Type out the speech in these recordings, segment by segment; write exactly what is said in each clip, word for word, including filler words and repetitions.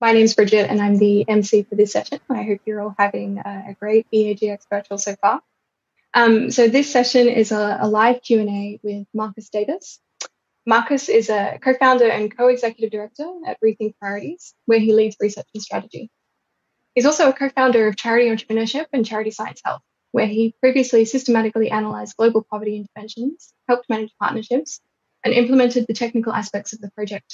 My name's Bridget, and I'm the M C for this session. I hope you're all having a, a great E A G X virtual so far. Um, so this session is a, a live Q and A with Marcus Davis. Marcus is a co-founder and co-executive director at Rethink Priorities, where he leads research and strategy. He's also a co-founder of Charity Entrepreneurship and Charity Science Health, where he previously systematically analysed global poverty interventions, helped manage partnerships, and implemented the technical aspects of the project.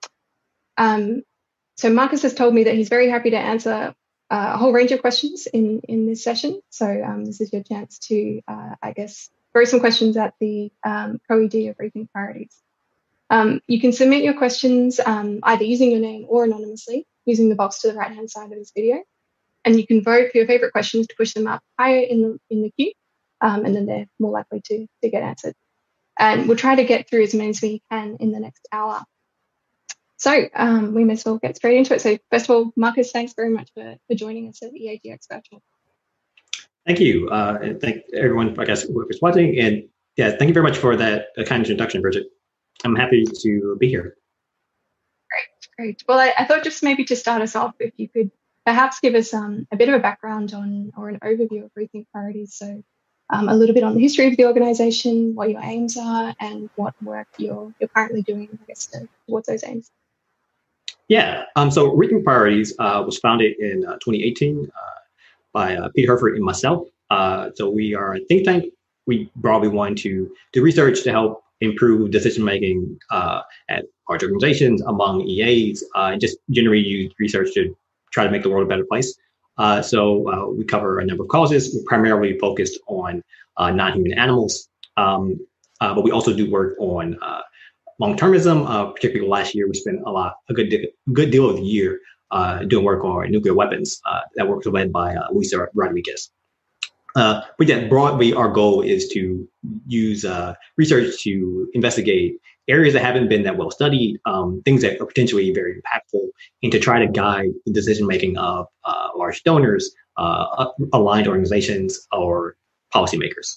Um, so Marcus has told me that he's very happy to answer uh, a whole range of questions in, in this session. So um, this is your chance to, uh, I guess, throw some questions at the um, co-E D of Rethink Priorities. Um, you can submit your questions um, either using your name or anonymously using the box to the right-hand side of this video. And you can vote for your favourite questions to push them up higher in the, in the queue, um, and then they're more likely to, to get answered. And we'll try to get through as many as we can in the next hour. So um, we may as well get straight into it. So first of all, Marcus, thanks very much for, for joining us at E A G X Virtual. Thank you. Uh, and thank everyone, I guess, who is watching. And yeah, thank you very much for that uh, kind introduction, Bridget. I'm happy to be here. Great, great. Well, I, I thought just maybe to start us off, if you could perhaps give us um, a bit of a background on or an overview of Rethink Priorities. So um, a little bit on the history of the organisation, what your aims are, and what work you're, you're currently doing, I guess, to, towards those aims. Yeah, um, so Rethink Priorities uh, was founded in uh, twenty eighteen uh, by uh, Peter Herford and myself. Uh, so we are a think tank. We broadly want to do research to help improve decision-making uh, at large organizations, among E As, uh, and just generally use research to try to make the world a better place. Uh, so uh, we cover a number of causes. We're primarily focused on uh, non-human animals, um, uh, but we also do work on uh, long-termism. Uh, particularly last year, we spent a lot, a good, di- good deal of the year uh, doing work on nuclear weapons. Uh, that work was led by uh, Luisa Rodriguez. Uh, but yeah, broadly, our goal is to use uh, research to investigate areas that haven't been that well studied, um, things that are potentially very impactful, and to try to guide the decision-making of uh, large donors, uh, aligned organizations, or policymakers.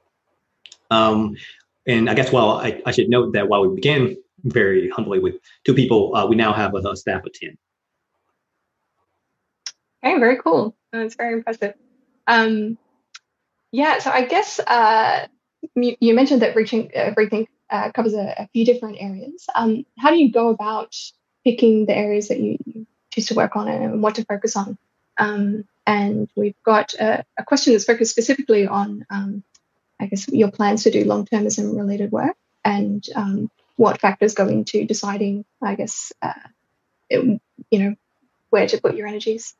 Um, and I guess while I, I should note that while we began very humbly with two people, uh, we now have a, a staff of ten. Okay, very cool. That's very impressive. Um, yeah, so I guess uh, you, you mentioned that reaching uh, Rethink uh, covers a, a few different areas. Um, how do you go about picking the areas that you, you choose to work on and what to focus on? Um, and we've got a, a question that's focused specifically on, um, I guess, your plans to do long-termism related work and um, what factors go into deciding, I guess, uh, it, you know, where to put your energies.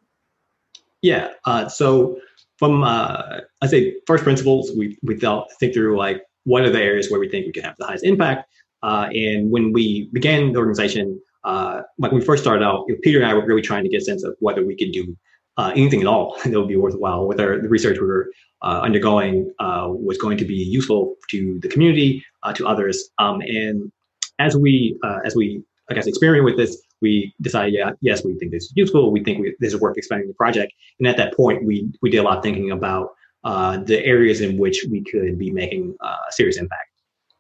Yeah, uh, so from, uh, I'd say, first principles, we, we thought, think through, like, what are the areas where we think we can have the highest impact? Uh, and when we began the organization, uh, like when we first started out, you know, Peter and I were really trying to get a sense of whether we could do uh, anything at all that would be worthwhile, whether the research we were uh, undergoing uh, was going to be useful to the community, uh, to others. Um, and as we, uh, as we, I guess, experiment with this, we decided, yeah, yes, we think this is useful. We think we, this is worth expanding the project. And at that point, we we did a lot of thinking about uh, the areas in which we could be making uh, a serious impact.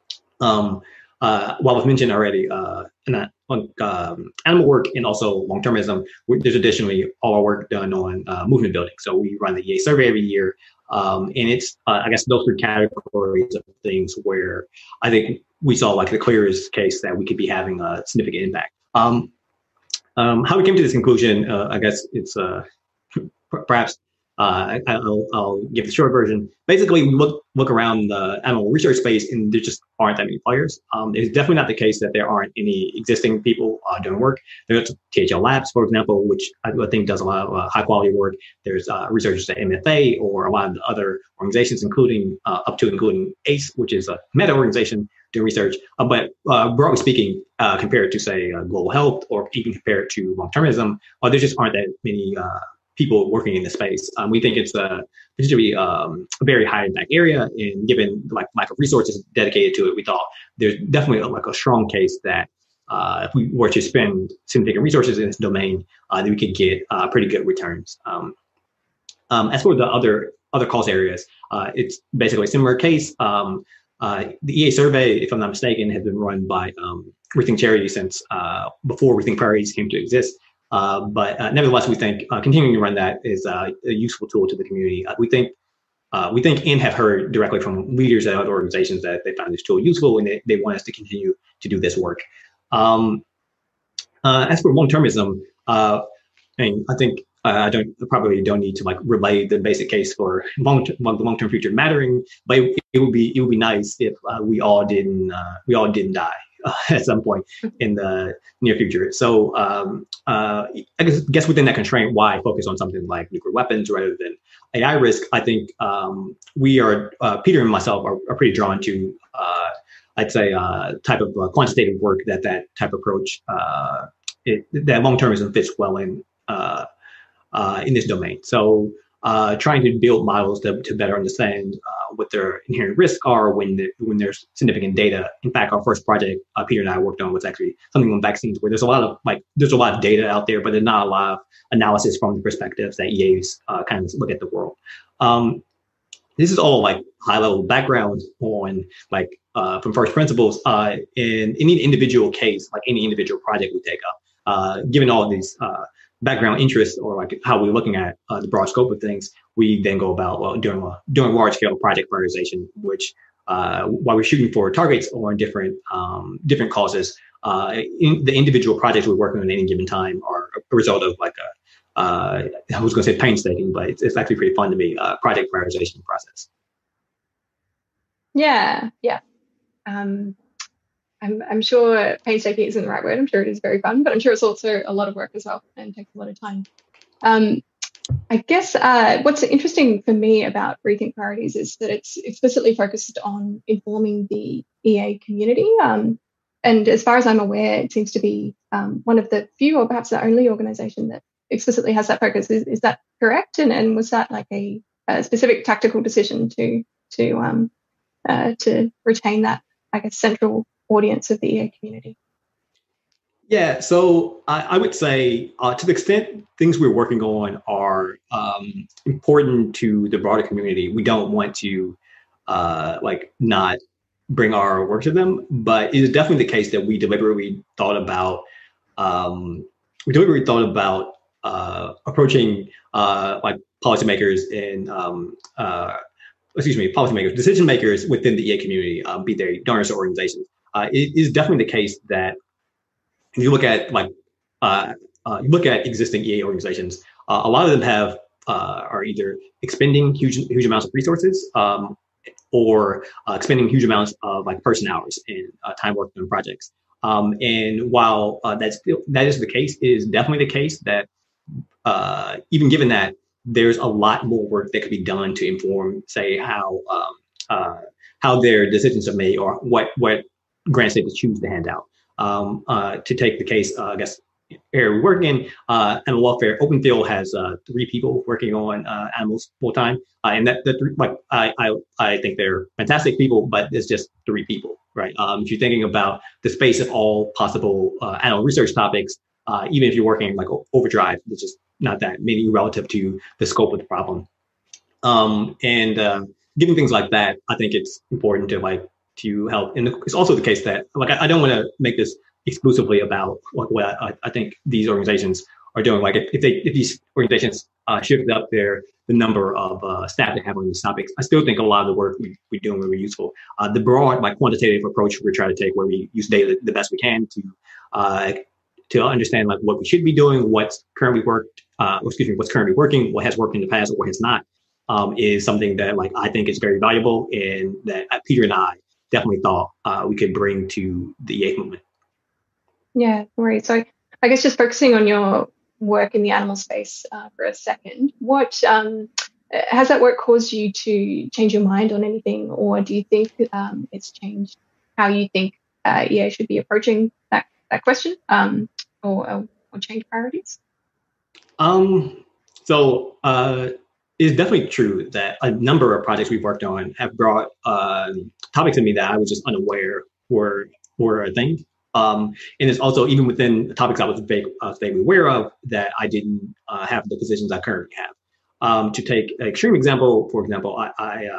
Um, uh, while I've mentioned already, uh, on um, animal work and also long-termism, there's additionally all our work done on uh, movement building. So we run the E A survey every year. Um, and it's, uh, I guess, those three categories of things where I think we saw like the clearest case that we could be having a significant impact. Um, Um, how we came to this conclusion, uh, I guess it's uh, perhaps uh, I, I'll, I'll give the short version. Basically, we look look around the animal research space, and there just aren't that many players. Um, it's definitely not the case that there aren't any existing people uh, doing work. There's T H L Labs, for example, which I think does a lot of uh, high quality work. There's uh, researchers at M F A or a lot of the other organizations, including uh, up to including ACE, which is a meta organization doing research. Uh, but uh, broadly speaking, uh, compared to say uh, global health or even compared to long-termism, uh, there just aren't that many uh, people working in the space. Um, we think it's a potentially um, a very high impact area, and given like lack of resources dedicated to it, we thought there's definitely a, like a strong case that uh, if we were to spend significant resources in this domain, uh, that we could get uh, pretty good returns. Um, um, as for the other other cause areas, uh, it's basically a similar case. Um, uh, the E A survey, if I'm not mistaken, has been run by um, Rethink Charity since uh, before Rethink Priorities came to exist. Uh, but uh, nevertheless, we think uh, continuing to run that is uh, a useful tool to the community. Uh, we think uh, we think and have heard directly from leaders at other organizations that they found this tool useful and they, they want us to continue to do this work. Um, uh, as for long-termism, uh, I mean, I think uh, I don't probably don't need to like relay the basic case for long the long-term future mattering, but it, it would be it would be nice if uh, we all didn't uh, we all didn't die uh, at some point in the near future. So um, uh, I guess, guess within that constraint, why focus on something like nuclear weapons rather than A I risk? I think um, we are uh, Peter and myself are, are pretty drawn to uh, I'd say uh, type of uh, quantitative work that that type of approach uh, it, that long-termism fits well in. Uh, uh, in this domain. So uh, trying to build models to, to better understand uh, what their inherent risks are when the, when there's significant data. In fact, our first project uh, Peter and I worked on was actually something on vaccines where there's a lot of like there's a lot of data out there, but there's not a lot of analysis from the perspectives that E As uh, kind of look at the world. Um, this is all like high level background on like uh, from first principles uh, in any individual case, like any individual project we take up, uh, given all of these uh, background interests or like how we're looking at uh, the broad scope of things, we then go about well doing a doing large scale project prioritization, which uh, while we're shooting for targets on different um, different causes, uh, in the individual projects we're working on at any given time are a result of like a uh, I was going to say painstaking, but it's, it's actually pretty fun to me uh, project prioritization process. Yeah, yeah. Um, I'm, I'm sure painstaking isn't the right word. I'm sure it is very fun, but I'm sure it's also a lot of work as well and takes a lot of time. Um, I guess uh, what's interesting for me about Rethink Priorities is that it's explicitly focused on informing the E A community. Um, and as far as I'm aware, it seems to be um, one of the few or perhaps the only organisation that explicitly has that focus. Is, is that correct? And, and was that like a, a specific tactical decision to to um, uh, to retain that, I guess, central audience of the E A community? Yeah, so I, I would say uh, to the extent things we're working on are um, important to the broader community, we don't want to uh, like not bring our work to them. But it is definitely the case that we deliberately thought about um, we deliberately thought about uh, approaching uh, like policymakers and um, uh, excuse me, policymakers, decision makers within the E A community, uh, be they donors or organizations. Uh, it is definitely the case that if you look at like uh, uh, you look at existing E A organizations, uh, a lot of them have uh, are either expending huge huge amounts of resources um, or uh, expending huge amounts of like person hours and uh, time worked on projects. Um, and while uh, that's that is the case, it is definitely the case that uh, even given that there's a lot more work that could be done to inform, say, how um, uh, how their decisions are made or what what grants they choose to hand out. Um, uh, to take the case, uh, I guess, area we work in, uh, animal welfare, OpenField has uh, three people working on uh, animals full time, uh, and that, that like I, I I think they're fantastic people, but it's just three people, right? Um, if you're thinking about the space of all possible uh, animal research topics, uh, even if you're working like overdrive, it's just not that many relative to the scope of the problem. Um, and uh, given things like that, I think it's important to like. to help. And it's also the case that, like, I, I don't want to make this exclusively about like what I, I think these organizations are doing. Like, if, if they if these organizations uh, shift up their the number of uh, staff they have on these topics, I still think a lot of the work we we doing will be useful. Uh, the broad, like, quantitative approach we're trying to take, where we use data the best we can to uh, to understand like what we should be doing, what's currently worked, uh, excuse me, what's currently working, what has worked in the past, or what has not, um, is something that like I think is very valuable, and that uh, Peter and I definitely thought uh, we could bring to the E A movement. Yeah, great. So I guess just focusing on your work in the animal space uh, for a second, what um, has that work caused you to change your mind on anything, or do you think um, it's changed how you think uh, E A should be approaching that, that question um, or, or change priorities? Um, so uh, it's definitely true that a number of projects we've worked on have brought uh, topics to me that I was just unaware were were a thing. Um, and it's also even within the topics I was vague, uh, vaguely aware of that I didn't uh, have the positions I currently have. Um, to take an extreme example, for example, I I, um,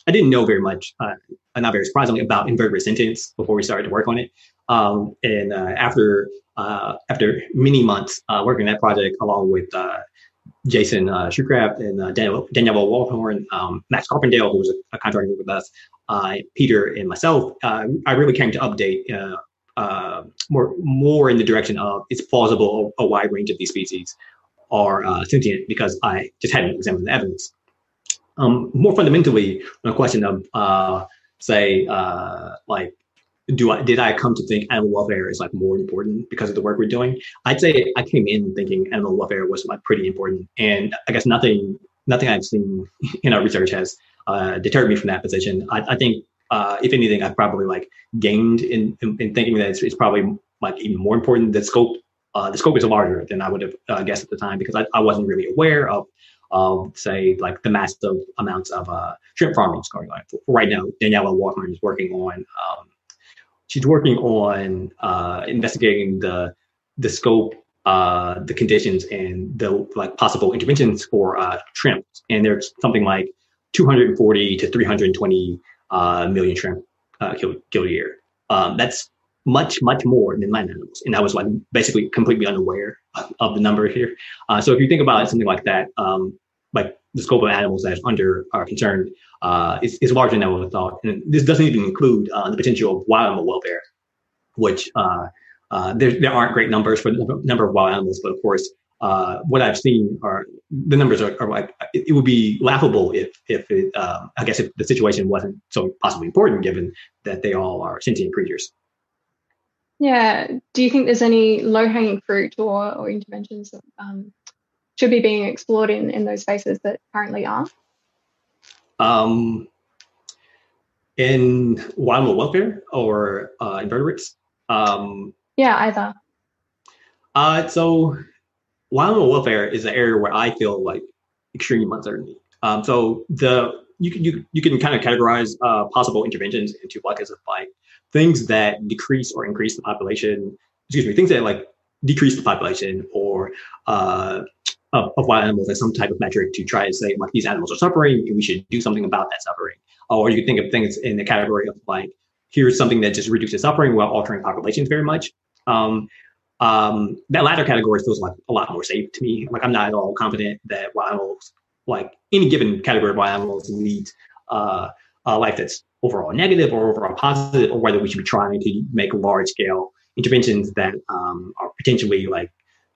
I didn't know very much, uh, not very surprisingly, about invertebrate sentience before we started to work on it. Um, and uh, after uh, after many months uh, working on that project, along with uh, Jason uh, Shoecraft and uh, Daniel, Danielle Walhorn, um, Max Carpendale, who was a, a contractor with us, uh, Peter, and myself, uh, I really came to update uh, uh, more more in the direction of it's plausible a, a wide range of these species are uh, sentient because I just hadn't examined the evidence. Um, more fundamentally, on a question of, uh, say, uh, like, do I did I come to think animal welfare is like more important because of the work we're doing? I'd say I came in thinking animal welfare was like pretty important, and I guess nothing nothing I've seen in our research has uh, deterred me from that position. I, I think uh, if anything, I've probably like gained in in, in thinking that it's, it's probably like even more important. The scope uh, the scope is larger than I would have uh, guessed at the time because I, I wasn't really aware of of say like the massive amounts of uh, shrimp farming going on. Right now, Daniela Walkman is working on. Um, She's working on uh, investigating the the scope, uh, the conditions, and the like possible interventions for uh, shrimp. And there's something like two hundred forty to three hundred twenty uh, million shrimp uh, killed, killed a year. Um, that's much, much more than land animals. And I was like basically completely unaware of, of the number here. Uh, so if you think about something like that, um, like the scope of animals that is under our concern uh, is, is larger than I would have thought. And this doesn't even include uh, the potential of wild animal welfare, which uh, uh, there, there aren't great numbers for the number of wild animals, but of course, uh, what I've seen are the numbers are, are like, it, it would be laughable if, if it, um, I guess if the situation wasn't so possibly important, given that they all are sentient creatures. Yeah. Do you think there's any low-hanging fruit or, or interventions that um, should be being explored in, in those spaces that currently aren't? Um, in wild animal welfare or uh, invertebrates? Um, yeah, either. Uh, so wild animal welfare is an area where I feel like extreme uncertainty. Um, so the you can you, you can kind of categorize uh, possible interventions into buckets of like things that decrease or increase the population. Excuse me, things that like decrease the population or uh, of, of wild animals as some type of metric to try to say like these animals are suffering and we should do something about that suffering. Or you could think of things in the category of like here's something that just reduces suffering while altering populations very much. Um, Um, that latter category feels like a lot more safe to me. Like I'm not at all confident that wild animals, like any given category of wild animals, needs uh, a life that's overall negative or overall positive, or whether we should be trying to make large scale interventions that um, are potentially like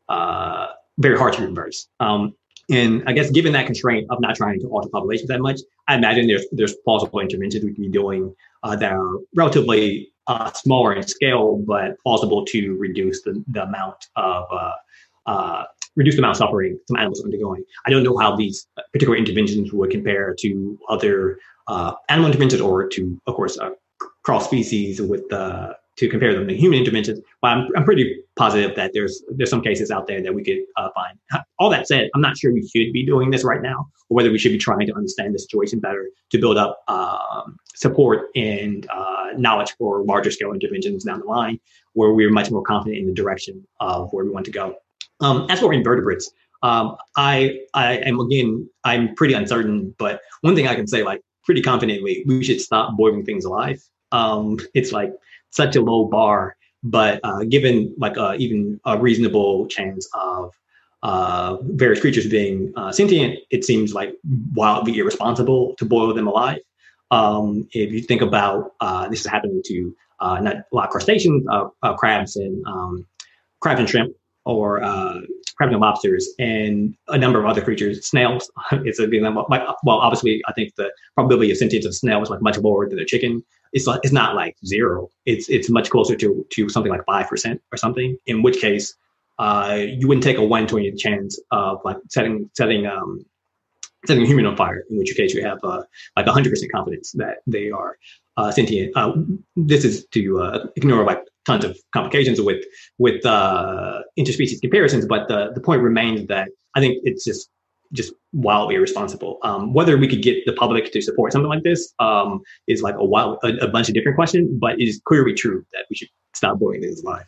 uh, very hard to reverse. Um, and I guess given that constraint of not trying to alter populations that much, I imagine there's there's plausible interventions we can be doing uh, that are relatively uh, smaller in scale, but plausible to reduce the, the amount of uh, uh, reduce the amount of suffering some animals are undergoing. I don't know how these particular interventions would compare to other uh, animal interventions or to, of course, uh, cross species with uh, to compare them to human interventions. But I'm, I'm pretty positive that there's there's some cases out there that we could uh, find. All that said, I'm not sure we should be doing this right now, or whether we should be trying to understand the situation better to build up um, support and uh, knowledge for larger scale interventions down the line, where we're much more confident in the direction of where we want to go. Um, as for invertebrates, um, I I am again I'm pretty uncertain, but one thing I can say like pretty confidently, we should stop boiling things alive. Um, it's like such a low bar, but uh, given like uh, even a reasonable chance of uh, various creatures being uh, sentient, it seems like wildly irresponsible to boil them alive. Um, if you think about uh, this is happening to uh, not a lot of crustaceans, uh, uh, crabs and um, crabs and shrimp, or uh, crabs and lobsters, and a number of other creatures, snails. It's a like, well, obviously, I think the probability of sentience of snails is like much lower than a chicken. It's like, it's not like zero. It's it's much closer to to something like five percent or something. In which case, uh, you wouldn't take a one twentieth chance of like setting setting um, setting a human on fire. In which case, you have uh, like a hundred percent confidence that they are uh, sentient. Uh, this is to uh, ignore like tons of complications with with uh, interspecies comparisons, but the the point remains that I think it's just just wildly irresponsible. Um, whether we could get the public to support something like this um, is like a wild, a, a bunch of different questions, but it is clearly true that we should stop boiling things alive.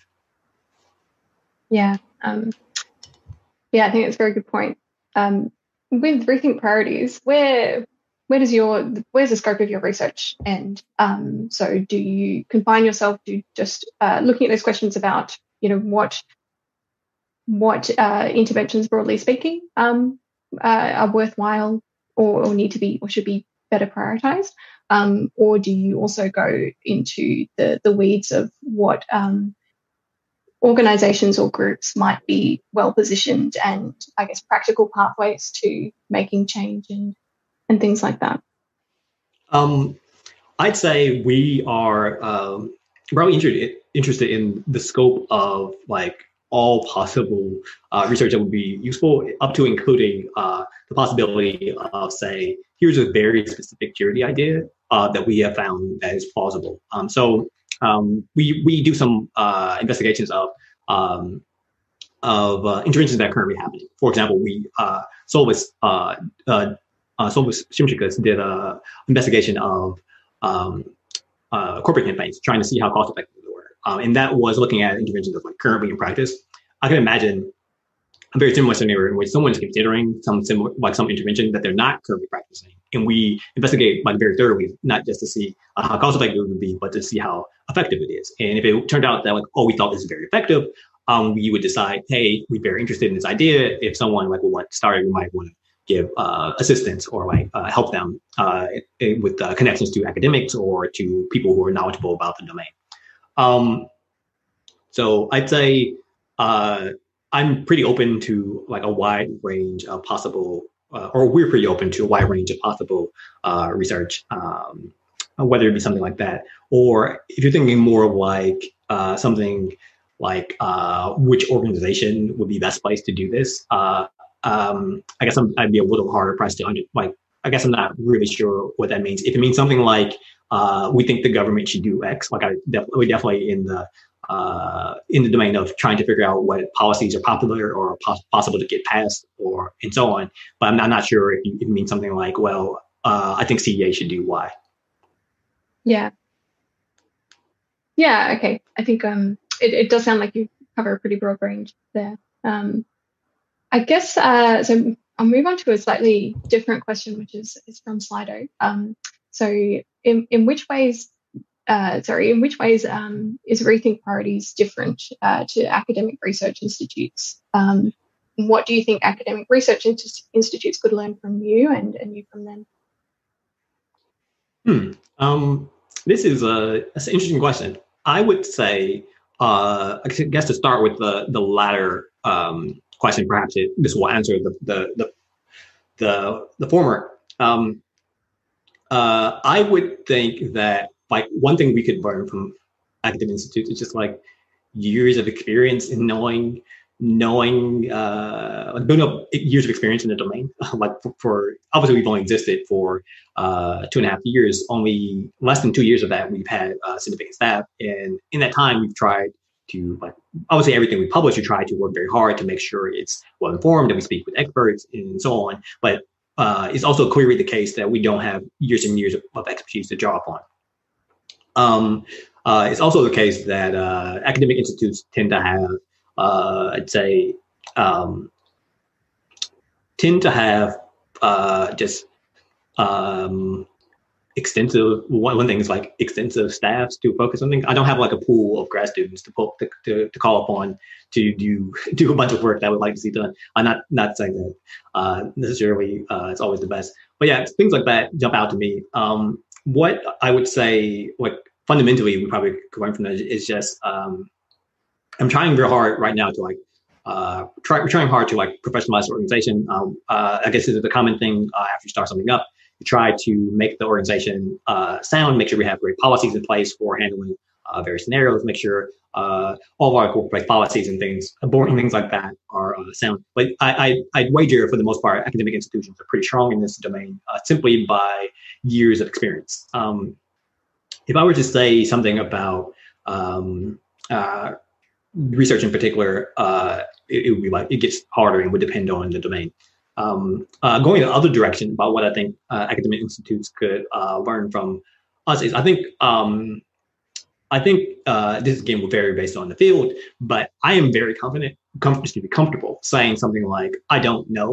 Yeah, um, yeah, I think it's a very good point. Um, with rethink priorities, where where does your where's the scope of your research end? Um, so do you confine yourself to just uh, looking at those questions about, you know, what what uh, interventions, broadly speaking, um, uh, are worthwhile or, or need to be or should be better prioritized? Um, or do you also go into the, the weeds of what um, organizations or groups might be well positioned and, I guess, practical pathways to making change and, and things like that? Um, I'd say we are um, probably interested interested in the scope of like all possible uh, research that would be useful, up to including uh, the possibility of, say, here's a very specific security idea uh, that we have found that is plausible. Um, so um, we we do some uh, investigations of um, of uh, interventions that are currently happening. For example, we uh, Solvis uh, uh, uh, Solvis Shimshikas did a investigation of um, uh, corporate campaigns, trying to see how cost effective they were, um, and that was looking at interventions that's like currently in practice. I can imagine a very similar scenario in which someone is considering some similar, like some intervention that they're not currently practicing, and we investigate like very thoroughly, not just to see uh, how cost effective it would be, but to see how effective it is. And if it turned out that like, oh, we thought this is very effective, um, we would decide, hey, we're very interested in this idea. If someone like would want to start, we might want to give uh, assistance or like uh, help them uh, with uh, connections to academics or to people who are knowledgeable about the domain. Um, so I'd say uh, I'm pretty open to like a wide range of possible, uh, or we're pretty open to a wide range of possible uh, research, um, whether it be something like that, or if you're thinking more of like uh, something like uh, which organization would be best placed to do this. Uh, um, I guess I'm, I'd be a little harder pressed to under, like, I guess I'm not really sure what that means. If it means something like uh, we think the government should do X, like I definitely, definitely in the uh, in the domain of trying to figure out what policies are popular or pos- possible to get passed, or and so on. But I'm not, I'm not sure if, you, if it means something like, well, uh, I think C E A should do Y. Yeah. Yeah. Okay. I think um, it, it does sound like you cover a pretty broad range there. Um, I guess uh, so. I'll move on to a slightly different question, which is is from Slido. Um, so, in in which ways, uh, sorry, in which ways um, is Rethink Priorities different uh, to academic research institutes? Um, what do you think academic research in- institutes could learn from you and, and you from them? Hmm. Um, this is a that's an interesting question. I would say, uh, I guess to start with the the latter um, question, perhaps it, this will answer the the the the, the former. Um, uh, I would think that like one thing we could learn from academic institutes is just like years of experience in knowing knowing uh like building up years of experience in the domain. Like for, for obviously we've only existed for uh two and a half years. Only less than two years of that we've had uh significant staff, and in that time we've tried to, like, obviously everything we publish we try to work very hard to make sure it's well informed and we speak with experts and so on. But uh it's also clearly the case that we don't have years and years of, of expertise to draw upon. Um, uh, it's also the case that uh, academic institutes tend to have, uh, I'd say, um, tend to have uh, just um, extensive. One, one thing is like extensive staffs to focus on things. I don't have like a pool of grad students to pull, to, to, to call upon to do do a bunch of work that I would like to see done. I'm not not saying that uh, necessarily uh, it's always the best, but yeah, things like that jump out to me. Um, what I would say, like fundamentally, we probably could learn from that is just um, I'm trying very hard right now to like uh, try we're trying hard to like professionalize the organization. Um, uh, I guess this is the common thing uh, after you start something up. You try to make the organization uh, sound, make sure we have great policies in place for handling uh, various scenarios, make sure uh, all of our corporate policies and things, boring things like that, are uh, sound. But I, I, I'd wager for the most part, academic institutions are pretty strong in this domain uh, simply by years of experience. Um, if I were to say something about um, uh, research in particular, uh, it, it would be like it gets harder and would depend on the domain. Um, uh, going the other direction about what I think uh, academic institutes could uh, learn from us is, I think, um, I think uh, this again will vary based on the field, but I am very confident, com- excuse me, comfortable saying something like, I don't know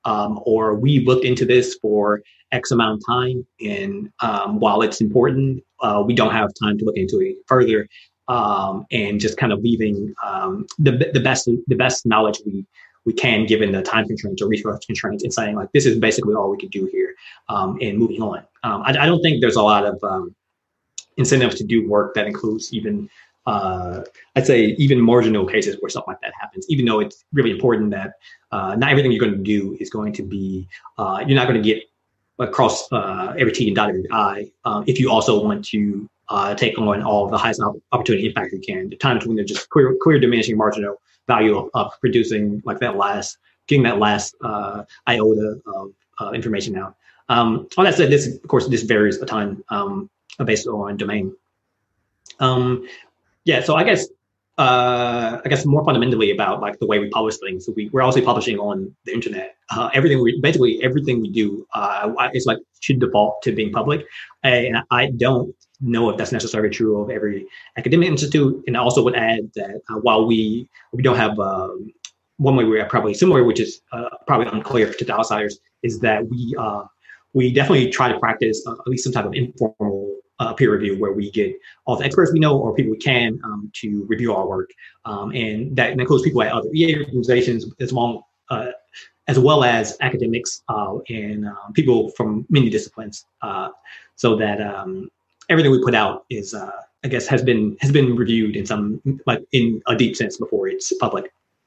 um, or we looked into this for X amount of time, and um, while it's important, uh, we don't have time to look into it further, um, and just kind of leaving um, the the best the best knowledge we we can given the time constraints or resource constraints, and saying like this is basically all we can do here, um, and moving on. Um, I, I don't think there's a lot of um, incentive to do work that includes even uh, I'd say even marginal cases where something like that happens, even though it's really important that uh, not everything you're going to do is going to be, uh, you're not going to get across uh, every T and dot every I um, if you also want to uh, take on all of the highest opportunity impact you can. The times when there's just clear, clear diminishing marginal value of, of producing like that last, getting that last uh, iota of uh, information out. Um, all that said, this, of course, this varies a ton um, based on domain. Um, Yeah, so I guess uh, I guess more fundamentally about like the way we publish things. So we, we're also publishing on the internet. Uh, everything we basically everything we do uh, is like should default to being public. And I don't know if that's necessarily true of every academic institute. And I also would add that uh, while we we don't have um, one way we are probably similar, which is uh, probably unclear to the outsiders, is that we uh, we definitely try to practice uh, at least some type of informal Uh, peer review where we get all the experts we know or people we can um, to review our work. Um, and that includes people at other E A organizations as well, uh, as, well as academics uh, and um, people from many disciplines uh, so that um, everything we put out is, uh, I guess, has been has been reviewed in some, like in a deep sense before it's public.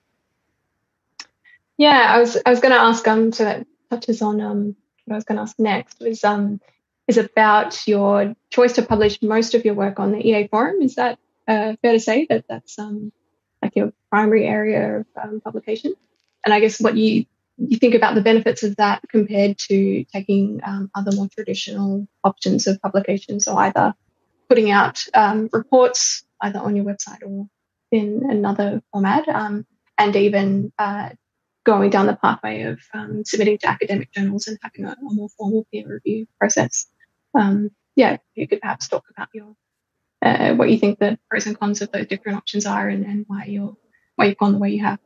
Yeah, I was I was going to ask, um, so that touches on um, what I was going to ask next was, um, is about your choice to publish most of your work on the E A forum. Is that uh, fair to say that that's um, like your primary area of um, publication? And I guess what you you think about the benefits of that compared to taking um, other more traditional options of publication. So either putting out um, reports either on your website or in another format, um, and even uh, going down the pathway of um, submitting to academic journals and having a, a more formal peer review process. Um, yeah, you could perhaps talk about your uh, what you think the pros and cons of those different options are, and, and why you're why you've gone the way you have.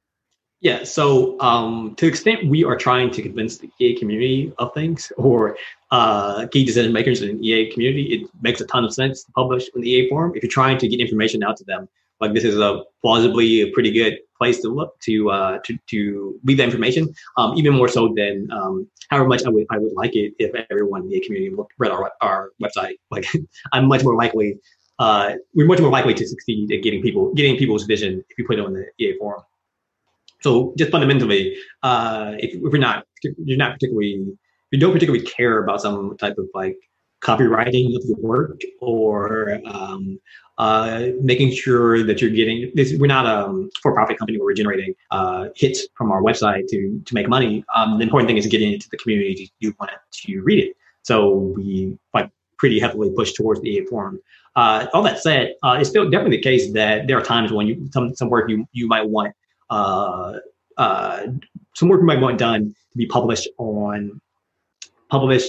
Yeah, so um, to the extent we are trying to convince the E A community of things, or uh, key decision makers in the E A community, it makes a ton of sense to publish on the E A forum. If you're trying to get information out to them, like this is a plausibly a pretty good place to look to uh, to to leave that information. Um, even more so than um, however much I would I would like it if everyone in the E A community looked, read our our website. Like I'm much more likely uh, we're much more likely to succeed at getting people getting people's vision if you put it on the E A forum. So just fundamentally, uh, if, if you're not you're not particularly you don't particularly care about some type of like copywriting of your work or um, uh, making sure that you're getting this. We're not a for-profit company where we're generating uh, hits from our website to to make money. Um, the important thing is getting it to the community you want to read it. So we like pretty heavily push towards the E A forum. Uh, all that said, uh, it's still definitely the case that there are times when you some some work you you might want. Uh, uh, some work we might want done to be published on published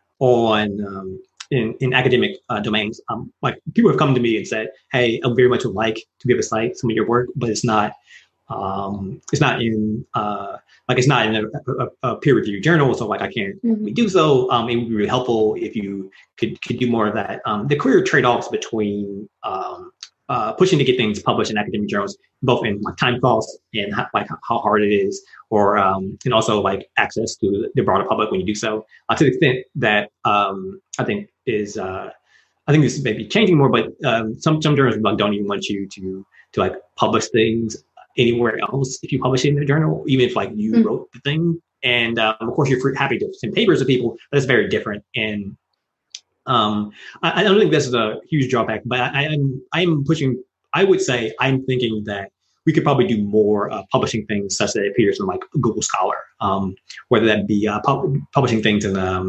on um, in, in academic uh, domains. Um, like people have come to me and said, "Hey, I very much would like to be able to cite some of your work, but it's not um, it's not in uh, like it's not in a, a, a peer reviewed journal, so like I can't really do so. Um, it would be really helpful if you could could do more of that." Um, the clear trade offs between um, Uh, pushing to get things published in academic journals, both in like time costs and how, like how hard it is, or um, and also like access to the broader public when you do so. Uh, to the extent that um, I think is, uh, I think this may be changing more, but um, some some journals like, don't even want you to to like publish things anywhere else if you publish it in the journal, even if like you mm. wrote the thing. And um, of course, you're happy to send papers to people, but it's very different. And Um, I, I don't think this is a huge drawback, but I, I'm I'm pushing. I would say I'm thinking that we could probably do more uh, publishing things such that it appears in like Google Scholar, um, whether that be uh, pu- publishing things in um,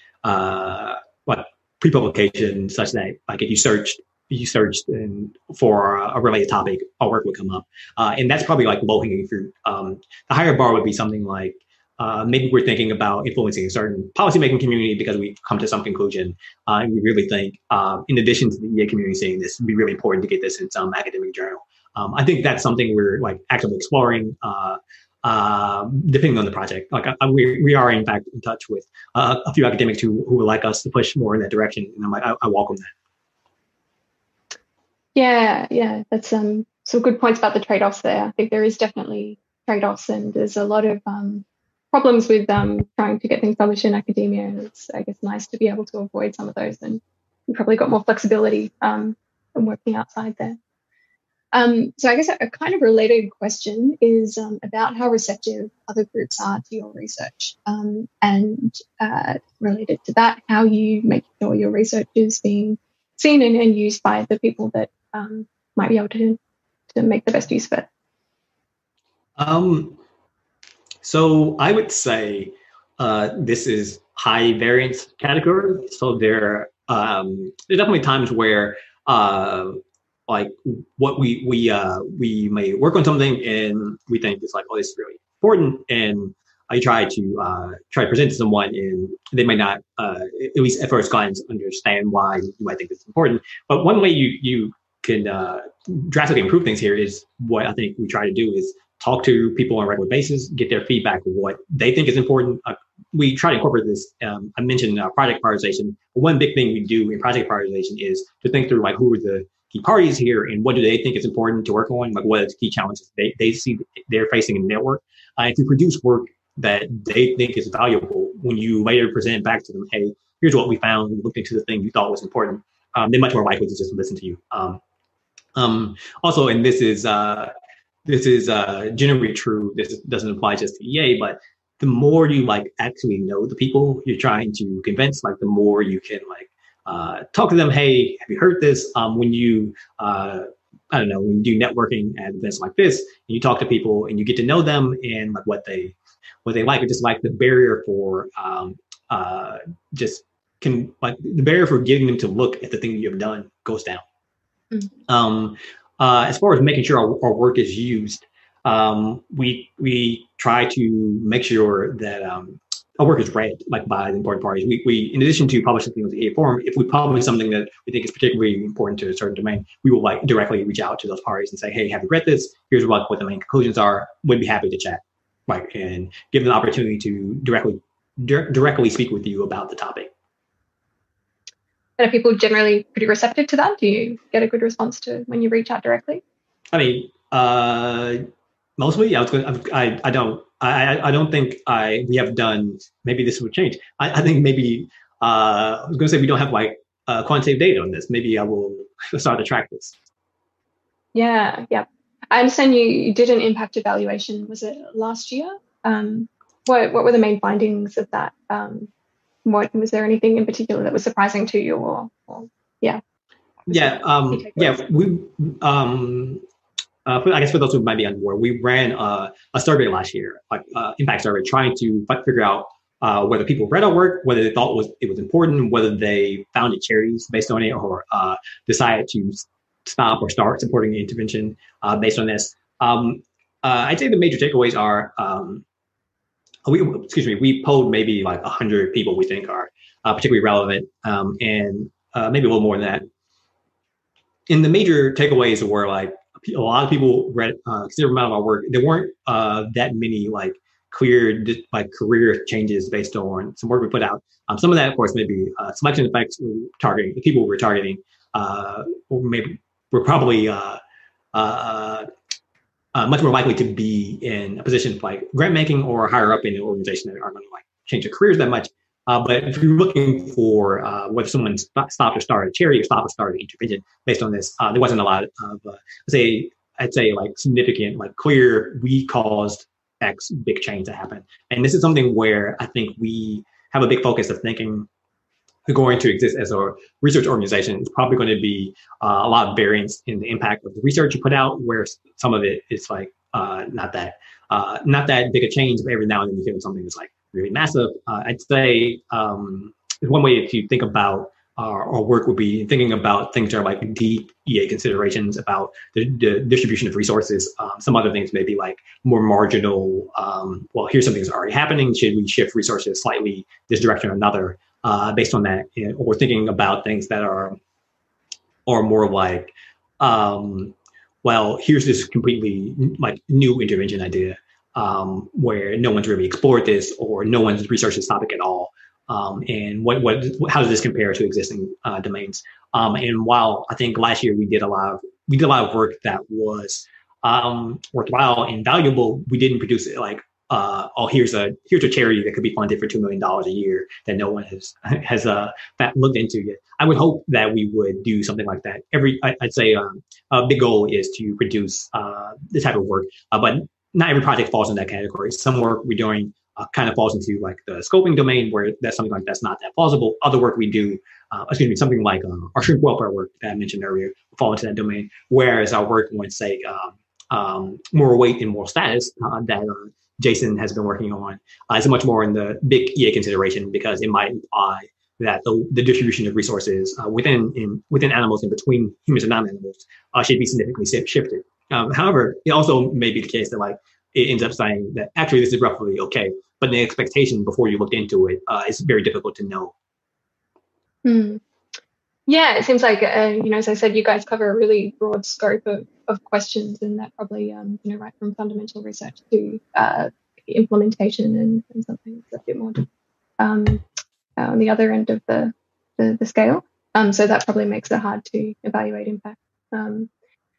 uh, what pre-publication, such that like if you searched you searched in, for a related topic, our work would come up, uh, and that's probably like low-hanging fruit. Um, the higher bar would be something like. Uh, maybe we're thinking about influencing a certain policymaking community because we've come to some conclusion. Uh, and we really think, uh, in addition to the E A community saying this, it'd be really important to get this in some academic journal. Um, I think that's something we're like actively exploring. Uh, uh, depending on the project. Like I, we, we are in fact in touch with uh, a few academics who, who would like us to push more in that direction. And I'm like, I, I welcome that. Yeah, yeah, that's um, some good points about the trade-offs there. I think there is definitely trade-offs, and there's a lot of um, problems with um, trying to get things published in academia. And it's, I guess, nice to be able to avoid some of those, and you probably got more flexibility um, than working outside there. Um, so I guess a, a kind of related question is um, about how receptive other groups are to your research, um, and uh, related to that, how you make sure your research is being seen and, and used by the people that um, might be able to, to make the best use of it. Um, so I would say uh, this is high variance category. So there, um, there are definitely times where uh, like what we we uh, we may work on something and we think it's like, oh, this is really important, and I try to uh, try to present to someone, and they may not, uh, at least at first glance, understand why you might think it's important. But one way you you can uh, drastically improve things here is what I think we try to do is talk to people on a regular basis, get their feedback of what they think is important. Uh, we try to incorporate this. Um, I mentioned uh, project prioritization. One big thing we do in project prioritization is to think through like who are the key parties here and what do they think is important to work on, like what are the key challenges they, they see they're facing in their work. Uh, if you produce work that they think is valuable, when you later present back to them, hey, here's what we found, we looked into the thing you thought was important, um, they're much more likely to just listen to you. Um, um, also, and this is uh, this is uh, generally true, this doesn't apply just to E A, but the more you like actually know the people you're trying to convince, like the more you can like uh, talk to them, hey, have you heard this? Um, when you, uh, I don't know, when you do networking at events like this, and you talk to people and you get to know them and like what they what they like, or just like the barrier for um, uh, just can like the barrier for getting them to look at the thing you have done goes down. Mm-hmm. Um, uh, as far as making sure our, our work is used, um, we we try to make sure that um, our work is read like by the important parties. We, we in addition to publishing things on the E A forum, if we publish something that we think is particularly important to a certain domain, we will like directly reach out to those parties and say, hey, have you read this? Here's what, what the main conclusions are. We'd be happy to chat, right, and give them the opportunity to directly di- directly speak with you about the topic. And are people generally pretty receptive to that? Do you get a good response to when you reach out directly? I mean, uh, mostly. I was going. I I don't. I I don't think I we have done. Maybe this would change. I, I think maybe uh, I was going to say we don't have like uh, quantitative data on this. Maybe I will start to track this. Yeah. Yeah. I understand you, you did an impact evaluation. Was it last year? Um, what what were the main findings of that? Um, What, was there anything in particular that was surprising to you, or, or yeah? Yeah, um, yeah. We, um, uh, for, I guess for those who might be unaware, we ran uh, a survey last year, like uh, impact survey, trying to figure out uh, whether people read our work, whether they thought it was it was important, whether they founded charities based on it, or uh, decided to stop or start supporting the intervention uh, based on this. Um, uh, I'd say the major takeaways are. Um, We, excuse me, we polled maybe like one hundred people we think are uh, particularly relevant, um, and uh, maybe a little more than that. And the major takeaways were like a lot of people read uh, a considerable amount of our work. There weren't uh, that many like clear like career changes based on some work we put out. Um, some of that, of course, maybe uh, selection effects we were targeting, the people we were targeting, uh, or maybe were probably uh, uh, Uh, much more likely to be in a position like grant making or higher up in the organization that aren't going to like change their careers that much. Uh, but if you're looking for uh, whether someone st- stopped or started a charity or stopped or started an intervention based on this, uh, there wasn't a lot of, uh, I'd say, I'd say like significant, like clear, we caused X big change to happen. And this is something where I think we have a big focus of thinking going to exist as a research organization. It's probably going to be uh, a lot of variance in the impact of the research you put out, where some of it is like uh, not that uh, not that big a change, but every now and then you hear something that's like really massive. Uh, I'd say um, one way if you think about our, our work would be thinking about things that are like deep E A considerations about the, the distribution of resources. Um, some other things may be like more marginal. Um, well, here's something that's already happening. Should we shift resources slightly this direction or another? Uh, based on that, or thinking about things that are, are more like, um, well, here's this completely like new intervention idea. um, where no one's really explored this or no one's researched this topic at all. Um, and what, what, how does this compare to existing uh, domains? Um, and while I think last year we did a lot of, we did a lot of work that was um, worthwhile and valuable, we didn't produce it like, uh, oh, here's a here's a charity that could be funded for two million dollars a year that no one has has uh, looked into yet. I would hope that we would do something like that. Every I, I'd say um, a big goal is to produce uh, this type of work, uh, but not every project falls in that category. Some work we're doing uh, kind of falls into like the scoping domain, where that's something like that's not that plausible. Other work we do, uh, excuse me, something like uh, our shrimp welfare work that I mentioned earlier, will fall into that domain. Whereas our work on, say, um, um, moral weight and moral status uh, that uh, Jason has been working on uh, is much more in the big E A consideration, because it might imply that the, the distribution of resources uh, within in, within animals and between humans and non-animals uh, should be significantly shifted. Um, however, it also may be the case that like it ends up saying that actually this is roughly okay, but the expectation before you looked into it uh, is very difficult to know. Hmm. Yeah, it seems like, uh, you know, as I said, you guys cover a really broad scope of, of questions, and that probably, um, you know, right from fundamental research to uh, implementation and, and something that's a bit more um, uh, on the other end of the, the, the scale. Um, so that probably makes it hard to evaluate impact. Um,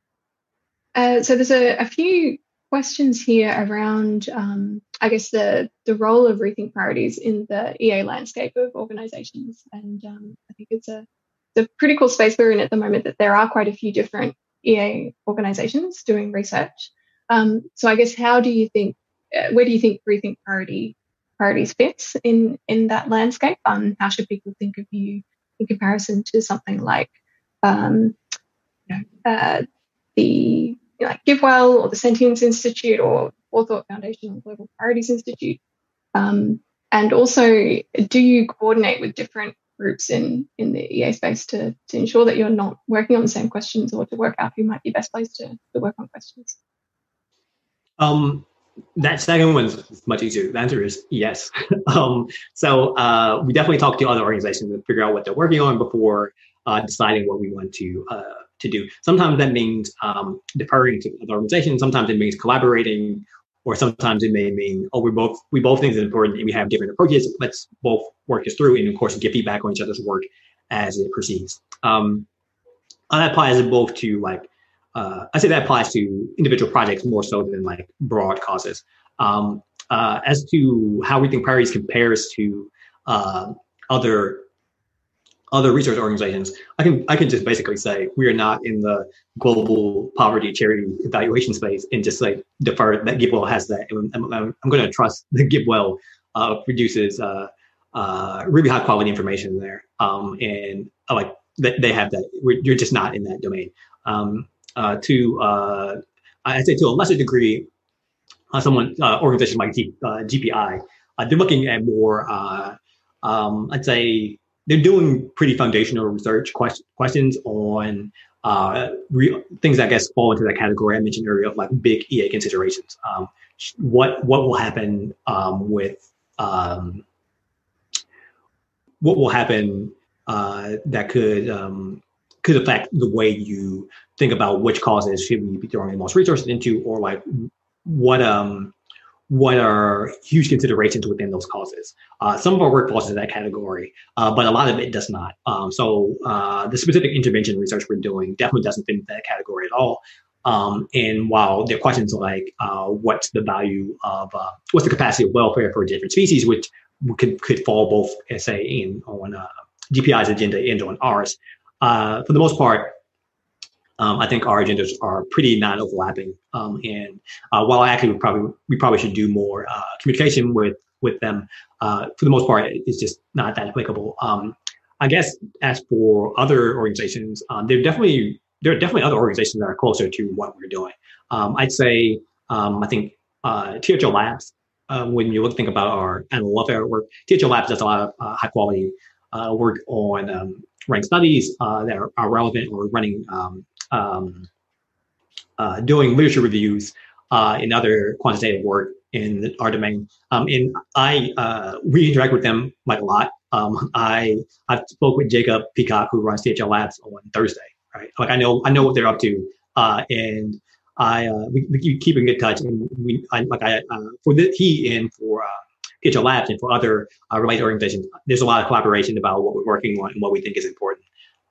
uh, so there's a, a few questions here around, um, I guess, the, the role of rethink priorities in the E A landscape of organizations. And um, I think it's a the critical space we're in at the moment, that there are quite a few different E A organizations doing research. Um, so I guess, how do you think, uh, where do you think rethink priority priorities fits in, in that landscape? Um, how should people think of you in comparison to something like, um, you know, uh, the you know, like GiveWell or the Sentience Institute or Forethought Foundation or Global Priorities Institute? Um, and also, do you coordinate with different groups in, in the E A space to, to ensure that you're not working on the same questions, or to work out who might be best placed to, to work on questions? Um, that second one's much easier. The answer is yes. um, so uh, we definitely talk to other organizations and figure out what they're working on before uh, deciding what we want to uh, to do. Sometimes that means um, deferring to other organizations. Sometimes it means collaborating, or sometimes it may mean, oh, we both we both think it's important and we have different approaches. Let's both work this through, and of course, get feedback on each other's work as it proceeds. Um, that applies both to like, uh, I say that applies to individual projects more so than like broad causes. Um, uh, as to how Rethink Priorities compares to uh, other other research organizations, I can I can just basically say we are not in the global poverty charity evaluation space, and just like defer that GiveWell has that. And I'm, I'm, I'm going to trust that GiveWell uh, produces uh, uh, really high quality information there, um, and uh, like they, they have that. We're, you're just not in that domain. Um, uh, to uh, I'd say to a lesser degree, uh, someone uh, organization like G, uh, G P I, uh, they're looking at more. Uh, um, I'd say. They're doing pretty foundational research quest- questions on uh, re- things that I guess fall into that category I mentioned earlier of like big E A considerations. Um, what what will happen um, with um, what will happen uh, that could um, could affect the way you think about which causes should we be throwing the most resources into, or like what um what are huge considerations within those causes. Uh, some of our work falls into that category, uh, but a lot of it does not. Um, so uh, the specific intervention research we're doing definitely doesn't fit into that category at all. Um, and while there are questions like uh, what's the value of, uh, what's the capacity of welfare for different species, which could could fall both, say, in on uh, G P I's agenda and on ours. Uh, for the most part, Um, I think our agendas are pretty non-overlapping, um, and uh, while I actually would probably we probably should do more uh, communication with with them, uh, for the most part, it's just not that applicable. Um, I guess as for other organizations, um, there definitely there are definitely other organizations that are closer to what we're doing. Um, I'd say um, I think uh, T H O Labs. Uh, when you look think about our animal welfare work, T H O Labs does a lot of uh, high quality uh, work on um, running studies uh, that are, are relevant, or running. Um, Um, uh, doing literature reviews uh, and other quantitative work in our domain. Um, and I, uh, we interact with them like a lot. Um, I, I spoke with Jacob Peacock, who runs T H L Labs on Thursday, right? Like I know, I know what they're up to. Uh, and I uh, we, we keep in good touch, and we I, like I uh, for the, he and for uh, P H L Labs and for other uh, related organizations. There's a lot of collaboration about what we're working on and what we think is important.